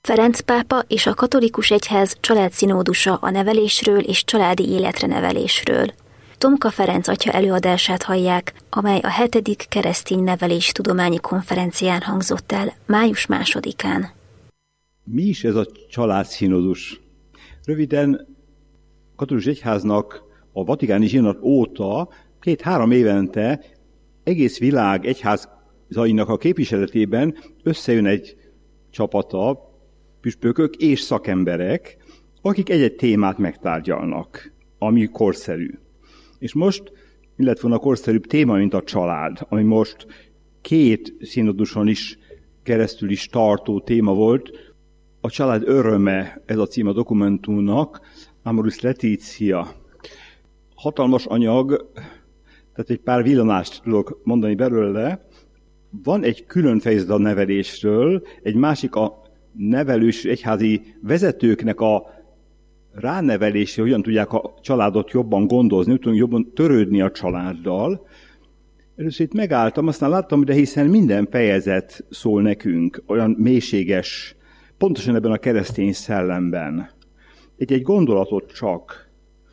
Ferenc pápa és a katolikus egyház családszínódusa a nevelésről és családi életre nevelésről. Tomka Ferenc atya előadását hallják, amely a 7. keresztény nevelés tudományi konferencián hangzott el május 2-án. Mi is ez a családszínódus? Röviden, a katolikus egyháznak a vatikáni zsinat óta 2-3 évente egész világ egyházainak a képviseletében összejön egy csapata, püspökök és szakemberek, akik egy-egy témát megtárgyalnak, ami korszerű. És most mi lett volna a korszerűbb téma, mint a család, ami most 2 színoduson is keresztül is tartó téma volt. A család öröme, ez a cím a dokumentumnak, Amoris Laetitia. Hatalmas anyag, tehát egy pár villanást tudok mondani belőle. Van egy külön fejezet a nevelésről, egy másik a nevelős egyházi vezetőknek a ránevelésre, hogyan tudják a családot jobban gondozni, tudunk jobban törődni a családdal. Először itt megálltam, aztán láttam, de hiszen minden fejezet szól nekünk, olyan mélységes, pontosan ebben a keresztény szellemben. Egy gondolatot csak,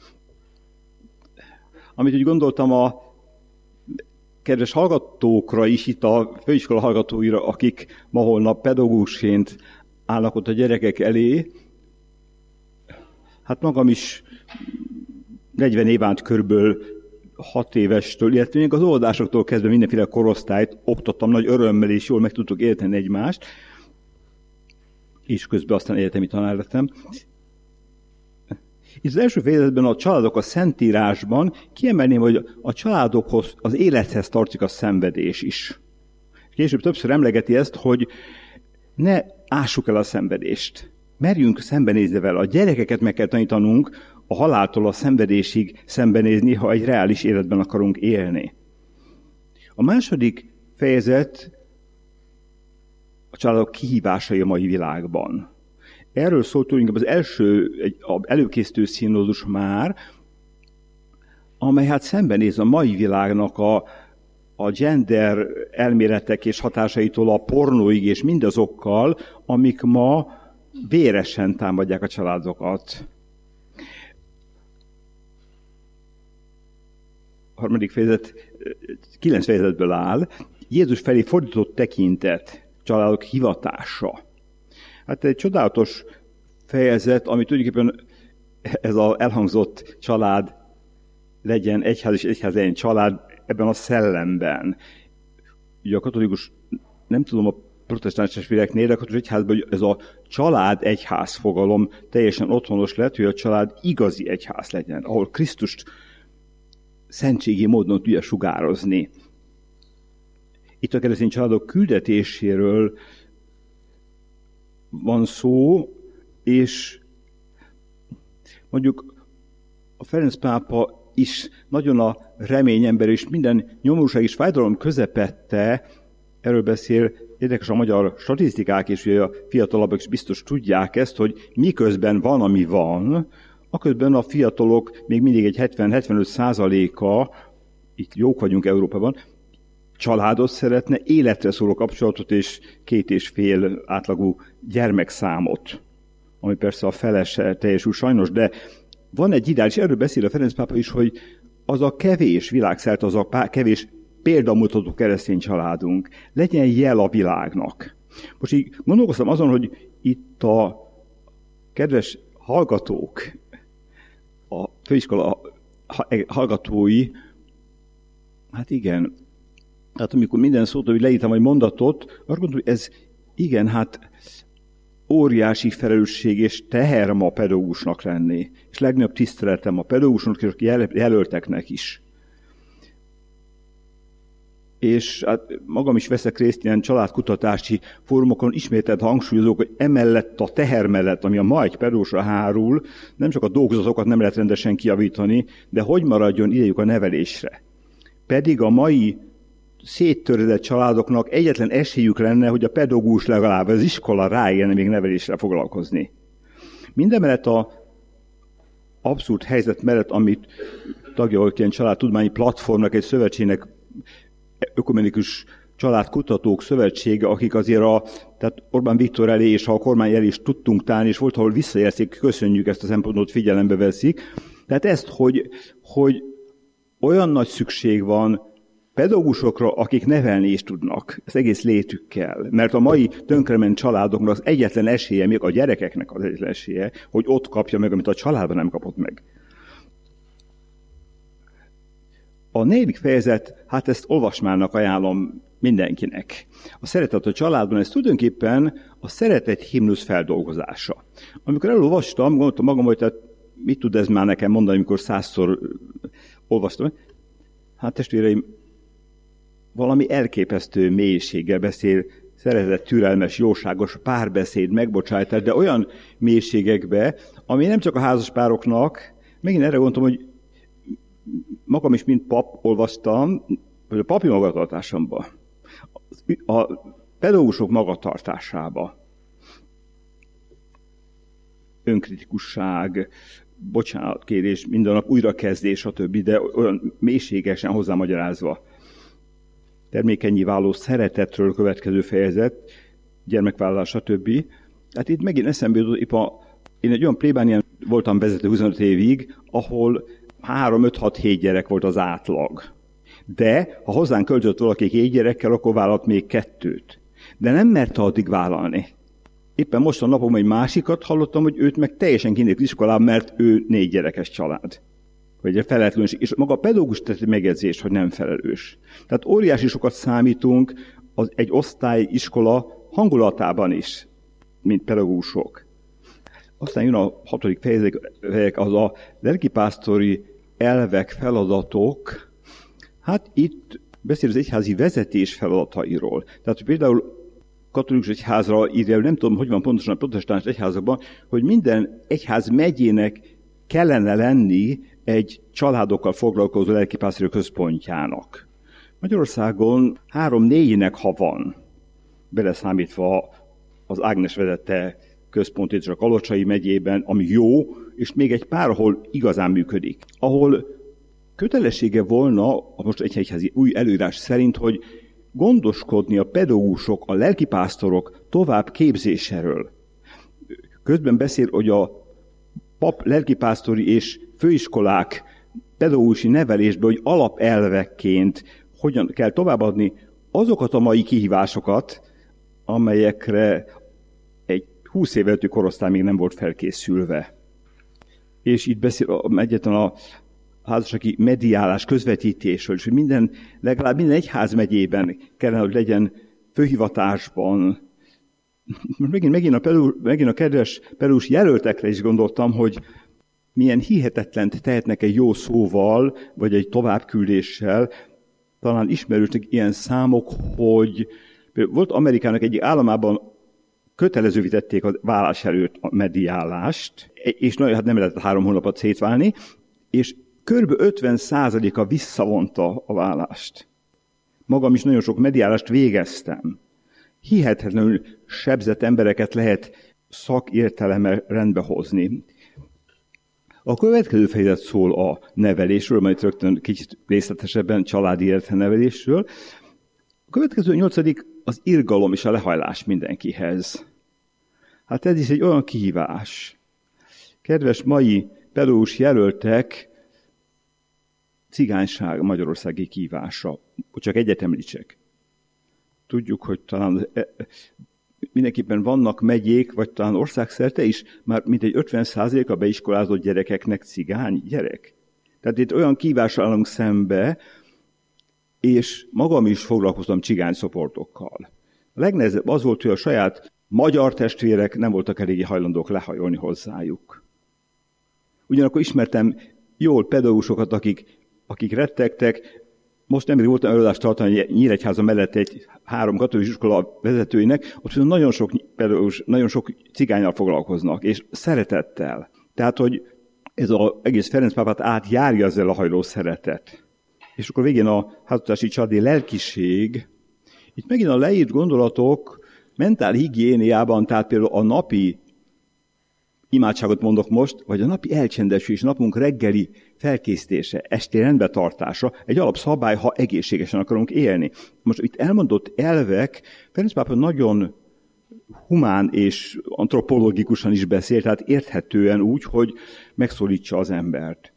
amit úgy gondoltam a kedves hallgatókra is, itt a főiskola hallgatóira, akik ma holnap pedagógusként állnak ott a gyerekek elé. Hát magam is 40 év át körülbelül 6 évestől, illetve még az olvadásoktól kezdve mindenféle korosztályt oktattam nagy örömmel, és jól meg tudtuk érteni egymást, és közben aztán egyetemi tanár lettem. Itt az első fejezetben a családok a Szentírásban kiemelném, hogy a családokhoz, az élethez tartozik a szenvedés is. Később többször emlegeti ezt, hogy ne ássuk el a szenvedést. Merjünk szembenézni vele. A gyerekeket meg kell tanítanunk a haláltól a szenvedésig szembenézni, ha egy reális életben akarunk élni. A második fejezet a családok kihívásai a mai világban. Erről szólt tulajdonképpen az első, előkészítő színódus már, amely hát szembenéz a mai világnak a gender elméletek és hatásaitól a pornóig és mindazokkal, amik ma véresen támadják a családokat. A harmadik fejezet 9 fejezetből áll. Jézus felé fordított tekintet, családok hivatása. Hát egy csodálatos fejezet, ami tulajdonképpen ez az elhangzott család legyen egyház és egyház legyen család ebben a szellemben. Ugye a katolikus, nem tudom a protestáns testvérek a katolikus egyházban, hogy ez a család egyház fogalom teljesen otthonos lett, hogy a család igazi egyház legyen, ahol Krisztust szentségi módon tudja sugározni. Itt a keresztény családok küldetéséről van szó, és mondjuk a Ferenc pápa is nagyon a reményember, és minden nyomorúság és fájdalom közepette, erről beszél, érdekes a magyar statisztikák, és ugye a fiatalabbak is biztos tudják ezt, hogy miközben van, ami van, aközben a fiatalok még mindig egy 70-75%-a, itt jók vagyunk Európában, családot szeretne, életre szóló kapcsolatot és 2,5 átlagú gyermekszámot, ami persze a felese teljesül sajnos, de van egy ideális, erről beszél a Ferenc pápa is, hogy az a kevés világszerte, az a kevés példamutató keresztény családunk legyen jel a világnak. Most így gondolkoztam azon, hogy itt a kedves hallgatók, a főiskola hallgatói, hát igen, hát amikor minden szót, hogy leírtam egy mondatot, azt gondolom, hogy ez igen, hát óriási felelősség és teher ma pedagógusnak lenni. És legnagyobb tiszteletem a pedagógusnak és jelölteknek is. És hát magam is veszek részt ilyen családkutatási fórumokon, ismételt hangsúlyozók, hogy emellett a teher mellett, ami a ma egy pedagógusra hárul, nem csak a dolgozatokat nem lehet rendesen kijavítani, de hogy maradjon idejük a nevelésre. Pedig a mai széttöredett családoknak egyetlen esélyük lenne, hogy a pedagógus legalább az iskola ráérne még nevelésre foglalkozni. Mindemellett a abszurd helyzet mellett, amit tagja volt ilyen családtudományi platformnak, egy szövetségnek, ökumenikus Családkutatók Szövetsége, akik azért tehát Orbán Viktor elé és a kormány elé is tudtunk tálni, és volt, ahol visszajelzik, köszönjük, ezt a szempontot figyelembe veszik. Tehát ezt, hogy olyan nagy szükség van pedagógusokra, akik nevelni is tudnak, ez egész létükkel. Mert a mai tönkrement családoknak az egyetlen esélye, még a gyerekeknek az egyetlen esélye, hogy ott kapja meg, amit a családban nem kapott meg. A 4. fejezet, hát ezt olvasmának ajánlom mindenkinek. A szeretet a családban, ez tulajdonképpen a szeretet himnusz feldolgozása. Amikor elolvastam, gondoltam magam, hogy tehát mit tud ez már nekem mondani, amikor 100-szor olvastam. Hát testvéreim, valami elképesztő mélységgel beszél, szeretett, türelmes, jóságos párbeszéd, megbocsájtás, de olyan mélységekbe, ami nem csak a házaspároknak, megint erre gondoltam, hogy magam is, mint pap olvastam, vagy a papi magatartásomban, a pedagógusok magatartásába, önkritikusság, bocsánatkérés, minden nap újrakezdés, stb., de olyan mélységesen hozzámagyarázva. Termékennyé váló szeretetről következő fejezet, gyermekvállalás, stb. Hát itt megint eszembe jutott, én egy olyan plébánián voltam vezető 25 évig, ahol 3-5-6-7 gyerek volt az átlag. De ha hozzánk költött valaki 7 gyerekkel, akkor vállalt még 2. De nem merte addig vállalni. Éppen most a napom egy másikat hallottam, hogy őt meg teljesen kinét iskolában, mert ő 4 gyerekes család. Vagy a felelőtlenség. És maga a pedagógus tett megjegyzés, hogy nem felelős. Tehát óriási sokat számítunk egy osztály, iskola hangulatában is, mint pedagógusok. Aztán jön a 6. fejezet, az a lelkipásztori elvek, feladatok. Hát itt beszél az egyházi vezetés feladatairól. Tehát például katolikus egyházra írja, nem tudom, hogy van pontosan a protestáns egyházakban, hogy minden egyház megyének kellene lenni egy családokkal foglalkozó lelkipásztori központjának. Magyarországon 3-4-nek, ha van, beleszámítva az Ágnes vezette központ és a Kalocsai megyében, ami jó, és még egy pár, ahol igazán működik. Ahol kötelessége volna, a most egyházi új előírás szerint, hogy gondoskodni a pedagógusok, a lelkipásztorok tovább képzéséről. Közben beszél, hogy a pap lelkipásztori és főiskolák pedagógusi nevelésbe, hogy alapelvekként hogyan kell továbbadni azokat a mai kihívásokat, amelyekre egy 20 év előtti korosztály még nem volt felkészülve. És itt beszél egyetlen a házassági mediálás, közvetítésről, és hogy legalább minden egyházmegyében kellene, hogy legyen főhivatásban. Megint a kedves pedagógus jelöltekre is gondoltam, hogy milyen hihetetlent tehetnek egy jó szóval, vagy egy továbbküldéssel. Talán ismerősnek ilyen számok, hogy volt Amerikának egyik államában kötelezővé tették a vállás előtt a mediálást, és hát nem lehetett 3 hónapot szétválni, és kb. 50%-a visszavonta a vállást. Magam is nagyon sok mediálást végeztem. Hihetetlenül sebzett embereket lehet szakértelemmel rendbe hozni. A következő fejezet szól a nevelésről, majd rögtön kicsit részletesebben családi életnevelésről. A következő 8. az irgalom és a lehajlás mindenkihez. Hát ez is egy olyan kihívás. Kedves mai pedagógus jelöltek, cigányság a magyarországi kihívása. Csak egyet említsek. Tudjuk, hogy talán mindenképpen vannak megyék, vagy talán országszerte is, már mintegy 50%-a beiskolázott gyerekeknek cigány gyerek. Tehát itt olyan kihívással állunk szembe, és magam is foglalkoztam cigány csoportokkal. A legnehezebb az volt, hogy a saját magyar testvérek nem voltak eléggé hajlandók lehajolni hozzájuk. Ugyanakkor ismertem jól pedagógusokat, akik rettegtek. Most nemrég voltam előadást tartani Nyíregyháza mellett egy 3 katolikus iskola vezetőinek, ott nagyon sok pedagógus, nagyon sok cigánnyal foglalkoznak, és szeretettel. Tehát, hogy ez az egész Ferenc pápát átjárja ezzel a hajló szeretet. És akkor végén a háztartási családi lelkiség. Itt megint a leírt gondolatok mentál higiéniában, tehát például a napi imádságot mondok most, vagy a napi elcsendesülés, napunk reggeli felkészítése, esti rendbetartása egy alapszabály, ha egészségesen akarunk élni. Most itt elmondott elvek, Ferenc pápa nagyon humán és antropológikusan is beszél, tehát érthetően úgy, hogy megszólítsa az embert.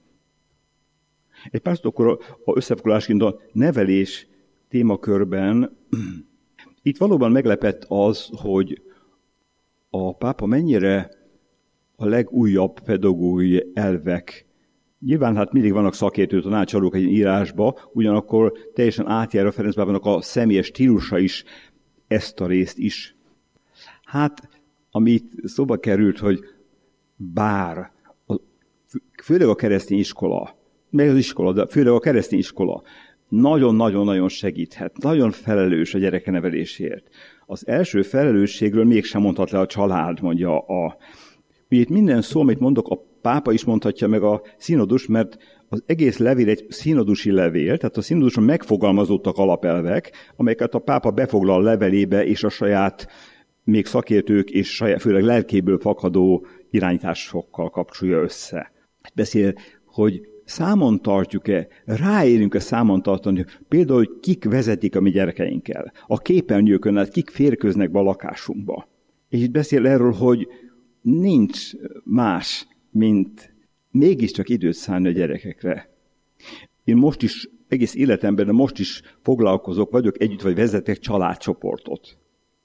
Egy pár szót akkor a összefoglalásként a nevelés témakörben itt valóban meglepett az, hogy a pápa mennyire a legújabb pedagógiai elvek. Nyilván hát mindig vannak szakértő tanácsadók egy írásba, ugyanakkor teljesen átjár a Ferenc pápának a személyes stílusa is ezt a részt is. Hát, amit szóba került, hogy bár, főleg a keresztény iskola, meg az iskola, de főleg a keresztény iskola nagyon-nagyon-nagyon segíthet, nagyon felelős a gyerekenevelésért. Az első felelősségről mégsem mondhat le a család, mondja a... Ugye itt minden szó, amit mondok, a pápa is mondhatja meg a színodus, mert az egész levél egy színodusi levél, tehát a színoduson megfogalmazódtak alapelvek, amelyeket a pápa befoglal a levelébe, és a saját még szakértők és saját, főleg lelkéből fakadó irányításokkal kapcsolja össze. Beszél, hogy számon tartjuk-e, ráérünk-e számon tartani, hogy például, hogy kik vezetik a mi gyerekeinkkel, a képernyőkön át kik férkőznek be a lakásunkba. És itt beszél erről, hogy nincs más, mint mégiscsak időt szánni a gyerekekre. Én most is, egész életemben, de most is foglalkozok, vagyok együtt, vagy vezetek családcsoportot.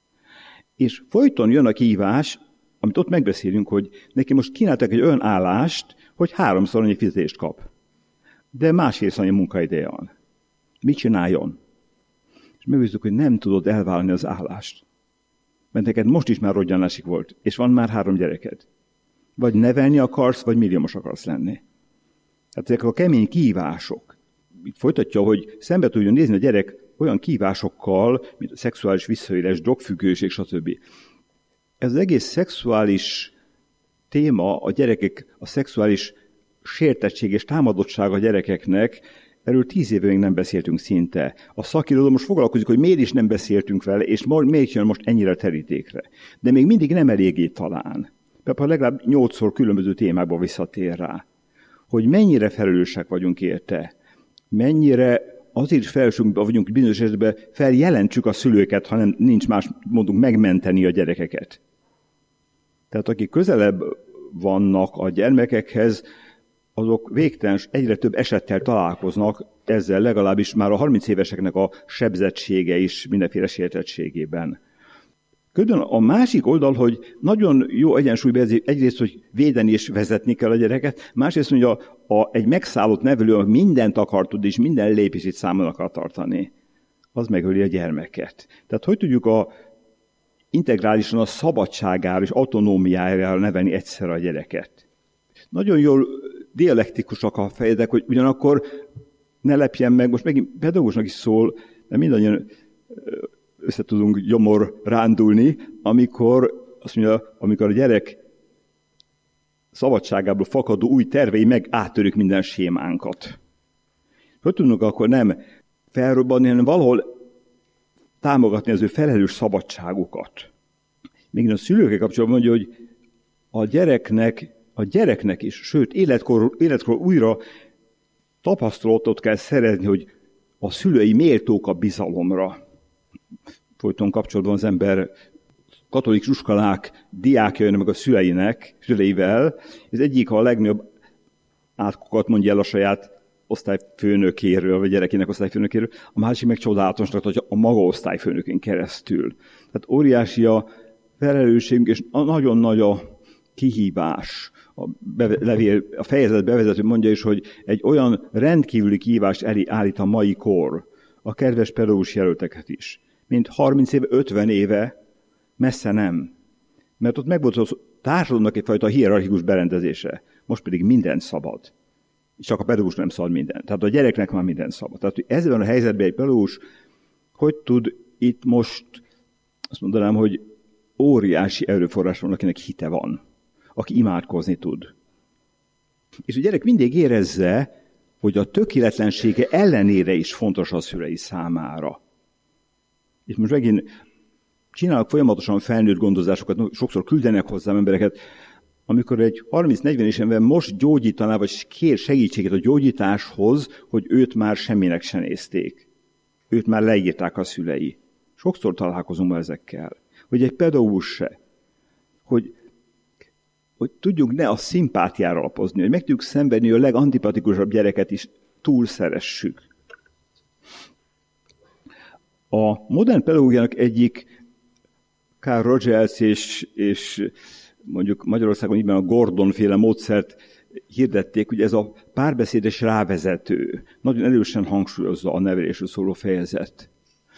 És folyton jön a kihívás, amit ott megbeszélünk, hogy neki most kínáltak egy olyan állást, hogy 3-szor annyi fizetést kap. De másrészt annyi munkaideje van. Mit csináljon? És megbízzuk, hogy nem tudod elvállalni az állást. Mert neked most is már rodgyanásig volt, és van már 3 gyereked. Vagy nevelni akarsz, vagy milliómos akarsz lenni. Hát ezek a kemény kihívások. Itt folytatja, hogy szembe tudjon nézni a gyerek olyan kihívásokkal, mint a szexuális visszaélés, drogfüggőség, stb. Ez az egész szexuális téma, a gyerekek, a szexuális sértettség és támadottság a gyerekeknek, erről 10 éve még nem beszéltünk szinte. A szakirodalom most foglalkozik, hogy miért is nem beszéltünk vele, és miért jön most ennyire terítékre. De még mindig nem eléggé talán. Például legalább 8-szor különböző témákba visszatér rá. Hogy mennyire felelősek vagyunk érte, mennyire azért felelősünk vagyunk bizonyos esetben, feljelentsük a szülőket, ha nem, nincs más módunk megmenteni a gyerekeket. Tehát akik közelebb vannak a gyermekekhez, azok végtelen egyre több esettel találkoznak, ezzel legalábbis már a 30 éveseknek a sebzettsége is mindenféle sértettségében. Közben a másik oldal, hogy nagyon jó egyensúlyban egyrészt, hogy védeni és vezetni kell a gyereket, másrészt, hogy egy megszállott nevelő mindent akar tudni, és minden lépését számon akar tartani, az megöli a gyermeket. Tehát hogy tudjuk integrálisan a szabadságára és autonómiájára nevelni egyszerre a gyereket? Nagyon jól dialektikusak a fejedek, hogy ugyanakkor ne lepjen meg, most megint pedagógusnak is szól, de mindannyian össze tudunk gyomor rándulni, amikor azt mondja, amikor a gyerek szabadságából fakadó új tervei meg áttörjük minden sémánkat. Hogy tudunk akkor nem felrobbanni, hanem valahol támogatni az ő felelős szabadságukat. Még a szülőkkel kapcsolatban mondja, hogy a gyereknek is, sőt, életkor újra tapasztalatot kell szerezni, hogy a szülői méltók a bizalomra. Folyton kapcsolatban az ember katolikus iskolák diákjai meg a szüleivel. Ez egyik a legnagyobb átkokat mondja el a saját osztályfőnökéről, vagy gyerekének osztályfőnökéről, a másik meg csodálatosnak tartja a maga osztályfőnökén keresztül. Tehát óriási a felelősségünk, és nagyon nagy a kihívás. A fejezet bevezető mondja is, hogy egy olyan rendkívüli kihívást állít a mai kor, a kedves pedagógus jelölteket is, mint 30 éve, 50 éve, messze nem. Mert ott megvolt a társadalomnak egyfajta hierarchikus berendezése, most pedig minden szabad. Csak a pedagógus nem szabad minden. Tehát a gyereknek már minden szabad. Tehát ezzel a helyzetben egy pedagógus hogy tud itt most, azt mondanám, hogy óriási erőforrás van, akinek hite van, aki imádkozni tud. És a gyerek mindig érezze, hogy a tökéletlensége ellenére is fontos a szülei számára. És most megint csinálok folyamatosan felnőtt gondozásokat, sokszor küldenek hozzám embereket, amikor egy 30-40 éves ember most gyógyítaná, vagy kér segítséget a gyógyításhoz, hogy őt már semminek se nézték. Őt már leírták a szülei. Sokszor találkozunk ezekkel. Hogy egy pedagógus se. Hogy tudjuk ne a szimpátiára alapozni, hogy meg tudjuk szenvedni, hogy a legantipatikusabb gyereket is túl szeressük. A modern pedagógiának egyik Carl Rogers és mondjuk Magyarországon ígyben a Gordon-féle módszert hirdették, hogy ez a párbeszédes rávezető nagyon erősen hangsúlyozza a nevelésről szóló fejezet.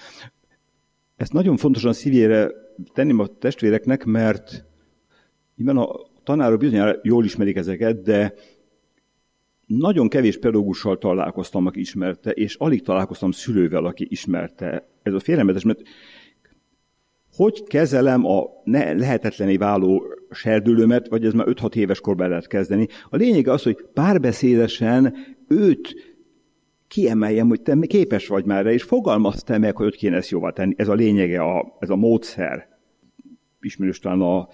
Ezt nagyon fontosan szívére tenném a testvéreknek, mert nyilván a tanárok bizonyára jól ismerik ezeket, de nagyon kevés pedagógussal találkoztam, aki ismerte, és alig találkoztam szülővel, aki ismerte. Ez a félelmetes, mert hogy kezelem a lehetetlené váló serdülőmet, vagy ez már 5-6 éves korban lehet kezdeni. A lényeg az, hogy párbeszédesen őt kiemeljem, hogy te képes vagy már rá, és fogalmazd te meg, hogy kéne ezt jóvá tenni. Ez a lényege, ez a módszer. Ismerős talán a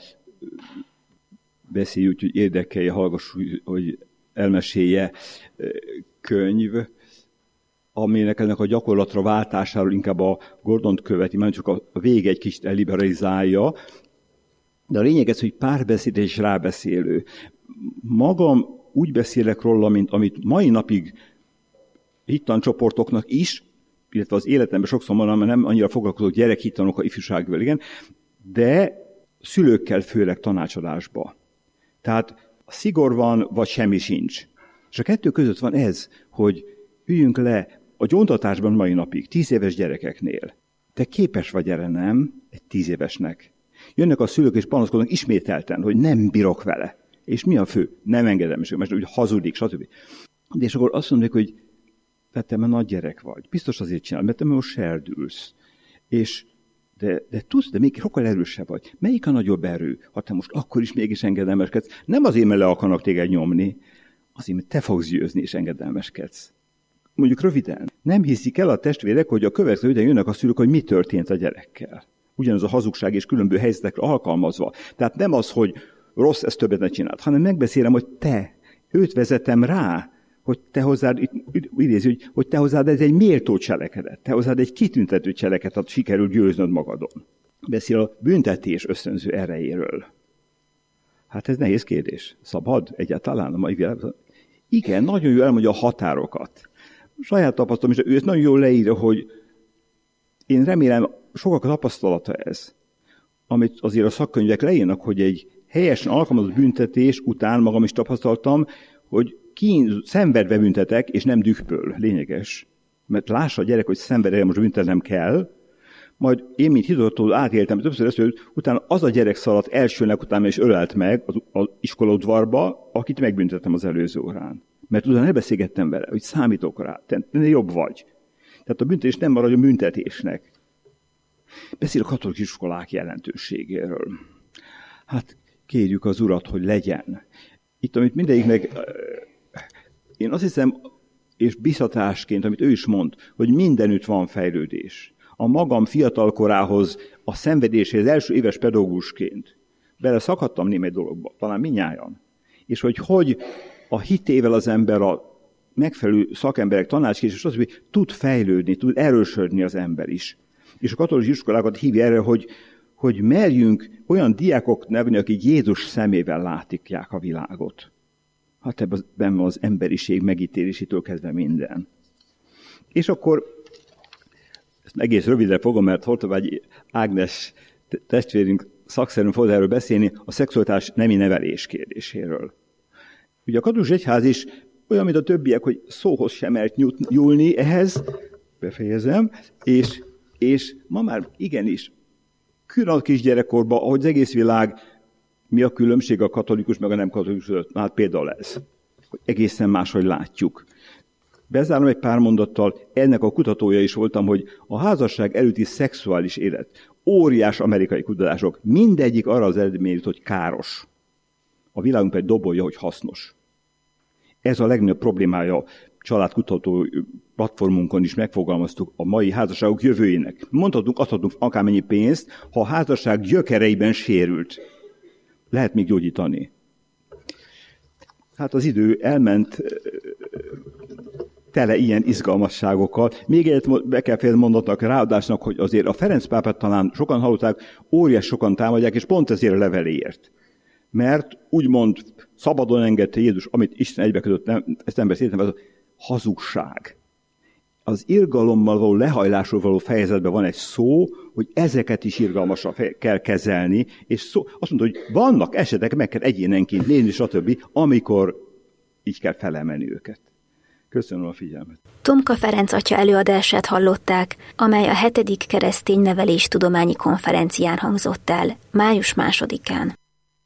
beszélj úgy, hogy érdekelje, hallgassuk, hogy elmesélje könyv, aminek ennek a gyakorlatra váltásáról inkább a Gordont követi, már csak a vége egy kicsit eliberalizálja, de a lényeg ez, hogy párbeszéd és rábeszélő. Magam úgy beszélek róla, mint amit mai napig hittancsoportoknak is, illetve az életemben sokszor mondom, mert nem annyira foglalkozok gyerekhittanok a ifjúsággal, igen, de szülőkkel főleg tanácsadásba. Tehát a szigor van, vagy semmi sincs. És a kettő között van ez, hogy üljünk le a gyóntatásban mai napig, 10 éves gyerekeknél. Te képes vagy erre, nem? Egy 10 évesnek. Jönnek a szülők és panaszkodnak ismételten, hogy nem bírok vele. És mi a fő? Nem engedem, és hogy hazudik, stb. De és akkor azt mondják, hogy te már nagy gyerek vagy. Biztos azért csinálod, mert te most serdülsz. És de tudsz, de még sokkal erősebb vagy. Melyik a nagyobb erő, ha te most akkor is mégis engedelmeskedsz? Nem azért, mert le akarnak téged nyomni, azért, mert te fogsz győzni és engedelmeskedsz. Mondjuk röviden, nem hiszik el a testvérek, hogy a következő időn jönnek a szülők, hogy mi történt a gyerekkel. Ugyanaz a hazugság és különböző helyzetekre alkalmazva. Tehát nem az, hogy rossz, ezt többet ne csináld, hanem megbeszélem, hogy őt vezetem rá, hogy te hozzád, idézi, hogy te hozzád ez egy méltó cselekedet, te hozzád egy kitüntető cselekedet, sikerül győznöd magadon. Beszél a büntetés ösztönző erejéről. Hát ez nehéz kérdés. Szabad egyáltalán a mai világban? Igen, nagyon jól elmondja a határokat. Saját tapasztalom is, ő ezt nagyon jól leírja, hogy én remélem, sokak a tapasztalata ez, amit azért a szakkönyvek leírnak, hogy egy helyesen alkalmazott büntetés után magam is tapasztaltam, hogy szenvedve büntetek, és nem dühből. Lényeges. Mert lássa a gyerek, hogy szenvedve most büntetnem kell, majd én, mint hitottól átéltem többször ezt, hogy utána az a gyerek szaladt elsőnek utána és ölelt meg az iskolaudvarba, akit megbüntettem az előző órán. Mert utána elbeszélgettem vele, hogy számítok rá, te jobb vagy. Tehát a büntetés nem maradjon büntetésnek. Beszél a katolikus iskolák jelentőségéről. Hát kérjük az Urat, hogy legyen. Itt, amit mindegyiknek, én azt hiszem, és biztatásként, amit ő is mond, hogy mindenütt van fejlődés. A magam fiatalkorához, a szenvedéséhez első éves pedagógusként beleszakadtam némely dologba, talán mindnyájan. És hogy a hitével az ember, a megfelelő szakemberek tanácskérés, az, tud fejlődni, tud erősödni az ember is. És a katolikus iskolákat hívja erre, hogy merjünk olyan diákok nevelni, akik Jézus szemével látják a világot. Hát ebben van az emberiség megítélésétől kezdve minden. És akkor, ezt egész rövidre fogom, mert Hortobágyi Ágnes testvérünk szakszerűen fog erről beszélni, a szexualitás nemi nevelés kérdéséről. Ugye a katolikus egyház is olyan, mint a többiek, hogy szóhoz sem mert nyúlni ehhez, befejezem, és ma már igenis, külön kisgyerekkorban, ahogy az egész világ, mi a különbség a katolikus meg a nem katolikus között? Hát például ez, hogy egészen máshogy látjuk. Bezárom egy pár mondattal, ennek a kutatója is voltam, hogy a házasság előtti szexuális élet, óriás amerikai kutatások, mindegyik arra az eredményét, hogy káros. A világunk pedig dobolja, hogy hasznos. Ez a legnagyobb problémája családkutató platformunkon is megfogalmaztuk a mai házasságok jövőjének. Mondhatunk, adhatunk akármennyi pénzt, ha a házasság gyökereiben sérült. Lehet még gyógyítani. Hát az idő elment tele ilyen izgalmasságokkal. Még egyet be kell fél mondatnak, ráadásnak, hogy azért a Ferenc pápát talán sokan hallották, óriás sokan támadják, és pont ezért a leveléért. Mert úgymond szabadon engedte Jézus, amit Isten egybekötött, ezt nem beszéltem, ez a hazugság. Az irgalommal való lehajlásról való fejezetben van egy szó, hogy ezeket is irgalmasan kell kezelni, és azt mondta, hogy vannak esetek, meg kell egyénenként nézni, stb., amikor így kell felemelni őket. Köszönöm a figyelmet. Tomka Ferenc atya előadását hallották, amely a 7. keresztény neveléstudományi konferencián hangzott el május 2-án.